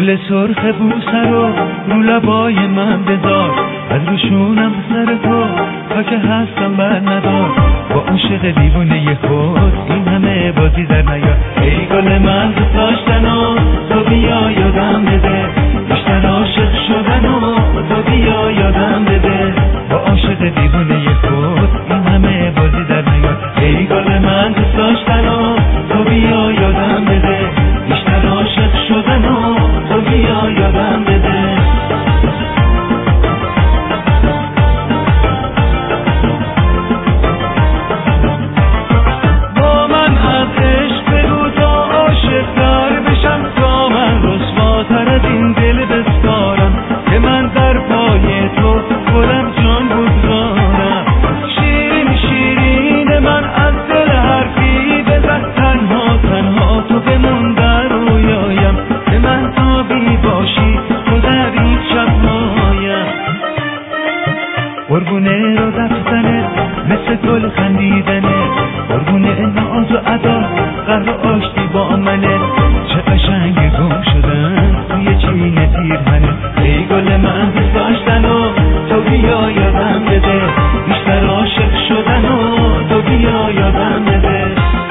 گل سرخ بوسه رو لبای من بذار، از روشونم سر تو تا که هستم بر ندار. با عاشق دیوونه خود این همه بازی در نیار. ای گل من دوست داشتن و تو بیا یادم بده، بیشتر عاشق شدن و تو بیا یادم بده. با عاشق دیوونه خود این همه بازی در نیار. ای گل من دوست داشتن و تو بیا یادم بده، بیشتر عاشق شدن و تو بیا یادم بده. با من از عشق بگو تا عاشق دار بشم، تا من رسواتر از این دل بسپارم که من در پای تو خودم جان بگذارم. شیرین شیرین من از دل حرفی بزن، تنها تنها تو بمون در رویایم که من تا بی باشی تو در این شبهایم. قربونه رو رفتنه مثل گل خندیدنه، قربونه ناز و ادا قهر و آشتی با منه. چه قشنگ گم شدن توی چین پیرهنه. ای گل من دوست داشتن و تو بیا یادم بده، بیشتر عاشق شدن و تو بیا یادم بده.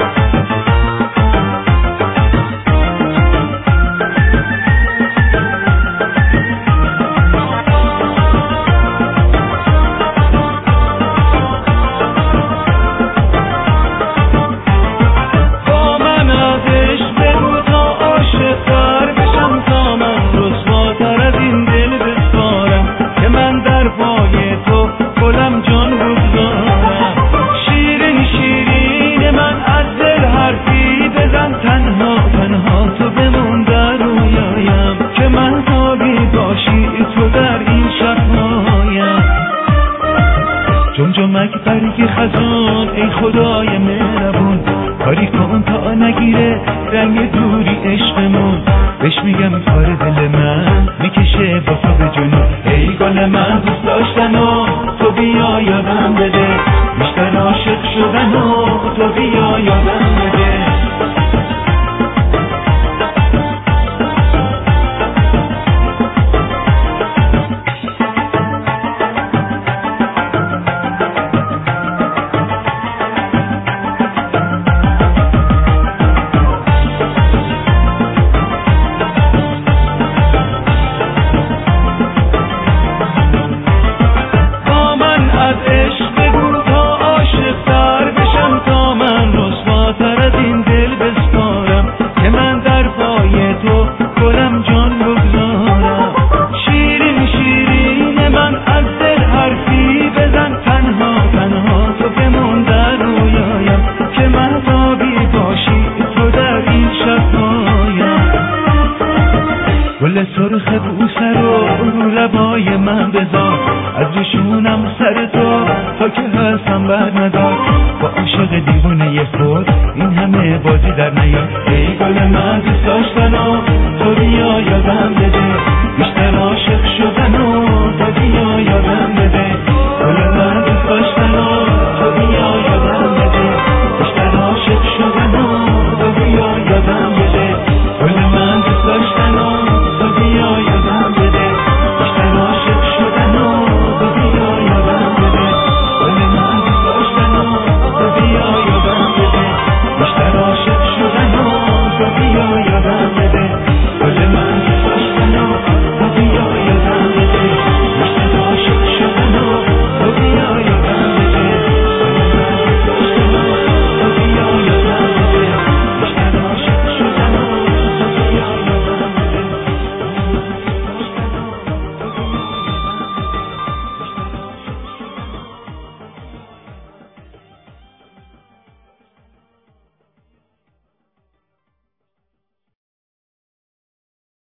جمجمک برگ خزان ای خدای مهربون، کاری کن تا نگیره رنگ دوری عشقمون. بهش میگم کار دل من میکشه با تو به جنون. ای گل من دوست داشتن و تو بیا یادم بده، بیشتر عاشق شدن و تو بیا یادم بده. گل سرخ بوسه رو لبای من بذار، از روشونم سر تو تا که هستم بر ندار. با عاشق دیوونه خود این همه بازی در نیار. ای گل من دوست داشتن و تو بیا یادم بده،